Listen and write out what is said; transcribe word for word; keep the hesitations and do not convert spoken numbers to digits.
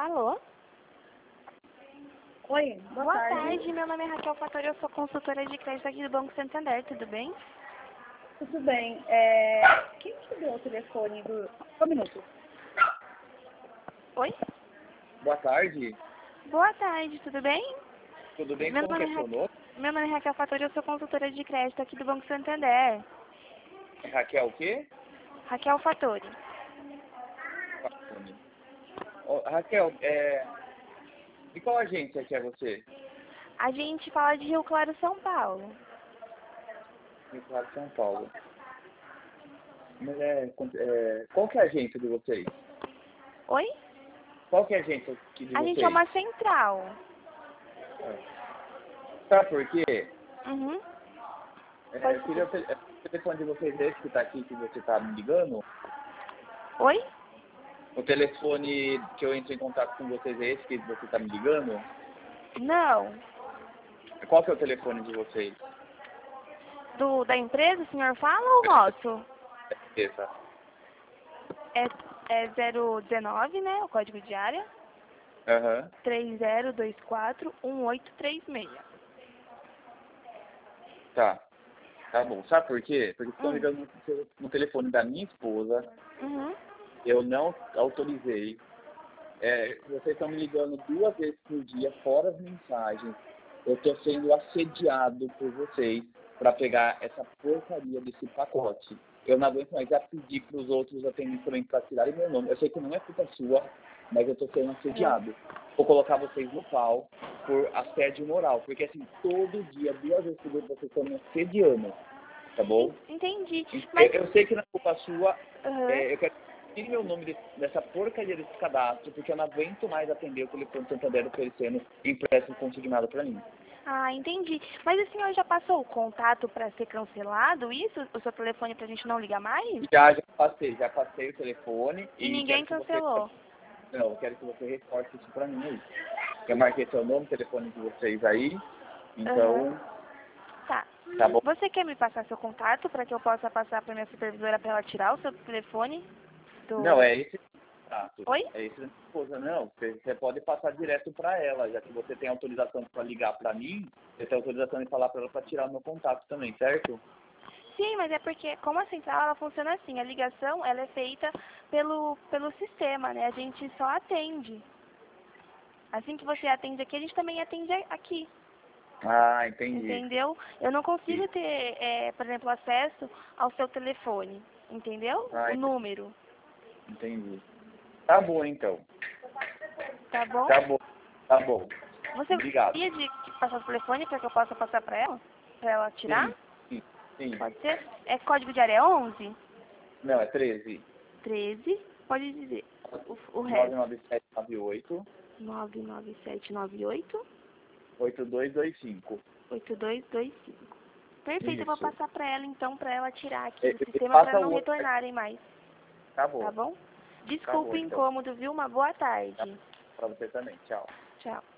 Alô? Oi, boa, Boa tarde. tarde, meu nome é Raquel Fatori, eu sou consultora de crédito aqui do Banco Santander, tudo bem? Tudo bem. É... Quem te deu o telefone do... Só um minuto. Oi? Boa tarde. Boa tarde, tudo bem? Tudo bem? Meu Como que nome é é, seu Ra... nome? meu nome é Raquel Fatori, eu sou consultora de crédito aqui do Banco Santander. Raquel o quê? Raquel Fatori. Ô, Raquel, é... de qual agência que é você? A gente fala de Rio Claro, São Paulo. Rio Claro, São Paulo. Mas é, é... Qual que é a agência de vocês? Oi? Qual que é a agência aqui de A vocês? gente é uma central. Sabe por quê? Uhum. É, eu queria o te- é, o telefone de vocês esse que está aqui, que você está me ligando. Oi? O telefone que eu entro em contato com vocês é esse que você está me ligando? Não. Qual que é o telefone de vocês? Do, da empresa, o senhor fala ou o nosso? Essa. É, é zero dezenove, né? O código de área. Aham. três zero dois quatro um oito três seis. Tá. Tá bom. Sabe por quê? Porque estão Hum. ligando no, no telefone da minha esposa. Uhum. Eu não autorizei. É, vocês estão me ligando duas vezes por dia, fora as mensagens. Eu estou sendo assediado por vocês para pegar essa porcaria desse pacote. Eu não aguento mais. Já pedi para os outros atendentes também para tirarem meu nome. Eu sei que não é culpa sua, mas eu estou sendo assediado. Vou colocar vocês no pau por assédio moral. Porque assim, todo dia, duas vezes por dia, vocês estão me assediando. Tá bom? Entendi. Eu, Mas. eu sei que não é culpa sua. Uhum. É, eu quero tirar meu nome desse, dessa porcaria desse cadastro, porque eu não aguento mais atender o telefone Santander oferecendo empréstimo consignado para mim. Ah, entendi. Mas o senhor já passou o contato para ser cancelado, isso? O seu telefone para a gente não ligar mais? Já, já passei, já passei o telefone E e ninguém quero que você. cancelou. Não, eu quero que você reporte isso para mim aí. Eu marquei seu nome, telefone de vocês aí. Então, Uhum. Tá. tá bom. Você quer me passar seu contato para que eu possa passar para minha supervisora para ela tirar o seu telefone? Do... Não, é esse contato. Oi? É esse da minha esposa, não. Você, você pode passar direto para ela, já que você tem autorização para ligar para mim, você tem autorização de falar para ela para tirar meu contato também, certo? Sim, mas é porque como a central ela funciona assim, a ligação ela é feita pelo, pelo sistema, né? A gente só atende. Assim que você atende aqui, a gente também atende aqui. Ah, entendi. Entendeu? Eu não consigo Sim. ter, é, por exemplo, acesso ao seu telefone. Entendeu? Ah, O número. entendi. Tá bom, então. Tá bom? Tá bom. Tá bom. Você Obrigado. gostaria de passar o telefone para que eu possa passar para ela? Para ela tirar? Sim, sim, sim. Pode ser? É código de área onze? Não, é treze. treze? Pode dizer. O, o nove resto. nove sete nove oito nove nove sete nove oito oito dois dois cinco. oito dois dois cinco. Perfeito, eu vou Isso. passar para ela então, para ela tirar aqui E- do e sistema para passa não o outro. retornarem mais. Tá bom. Tá bom? Tá Desculpa bom, o então. incômodo, viu? Uma boa tarde. Pra você também. Tchau. Tchau.